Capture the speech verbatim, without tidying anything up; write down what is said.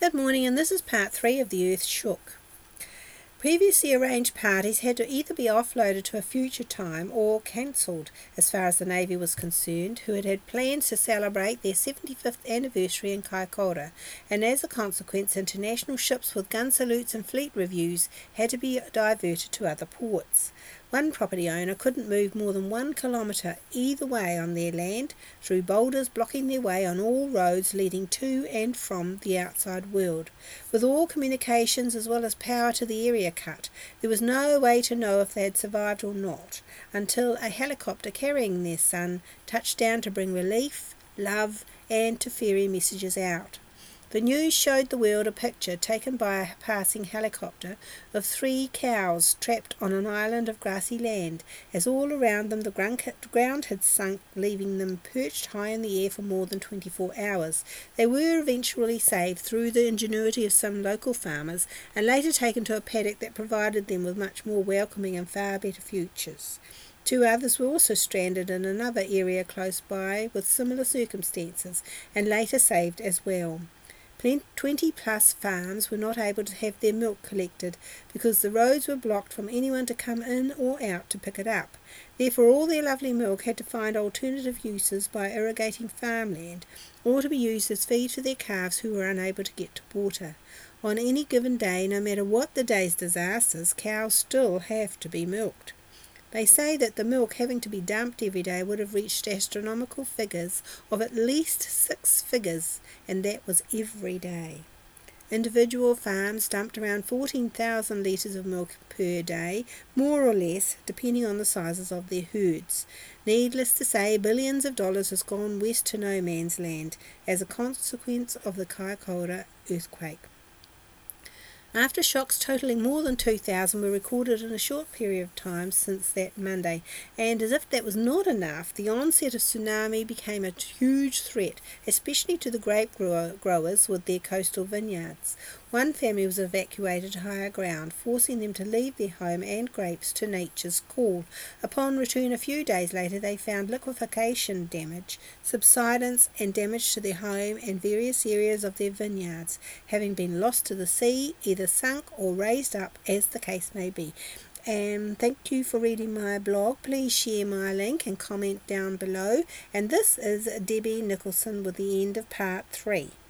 Good morning, and this is part three of The Earth Shook. Previously arranged parties had to either be offloaded to a future time or cancelled, as far as the Navy was concerned, who had had plans to celebrate their seventy-fifth anniversary in Kaikoura, and as a consequence, international ships with gun salutes and fleet reviews had to be diverted to other ports. One property owner couldn't move more than one kilometre either way on their land, through boulders blocking their way on all roads leading to and from the outside world. With all communications as well as power to the area cut, there was no way to know if they had survived or not, until a helicopter carrying their son touched down to bring relief, love, and to ferry messages out. The news showed the world a picture taken by a passing helicopter of three cows trapped on an island of grassy land, as all around them the ground had sunk, leaving them perched high in the air for more than twenty-four hours. They were eventually saved through the ingenuity of some local farmers, and later taken to a paddock that provided them with much more welcoming and far better futures. Two others were also stranded in another area close by with similar circumstances, and later saved as well. twenty plus farms were not able to have their milk collected because the roads were blocked from anyone to come in or out to pick it up. Therefore all their lovely milk had to find alternative uses by irrigating farmland, or to be used as feed for their calves who were unable to get to water. On any given day, no matter what the day's disasters, cows still have to be milked. They say that the milk having to be dumped every day would have reached astronomical figures of at least six figures, and that was every day. Individual farms dumped around fourteen thousand litres of milk per day, more or less, depending on the sizes of their herds. Needless to say, billions of dollars has gone west to no man's land as a consequence of the Kaikoura earthquake. Aftershocks totalling more than two thousand were recorded in a short period of time since that Monday, and as if that was not enough, the onset of tsunami became a huge threat, especially to the grape grower, growers with their coastal vineyards. One family was evacuated to higher ground, forcing them to leave their home and grapes to nature's call. Upon return a few days later, they found liquefaction damage, subsidence, and damage to their home and various areas of their vineyards, having been lost to the sea, either sunk or raised up, as the case may be. And thank you for reading my blog. Please share my link and comment down below. And this is Debbie Nicholson with the end of part three.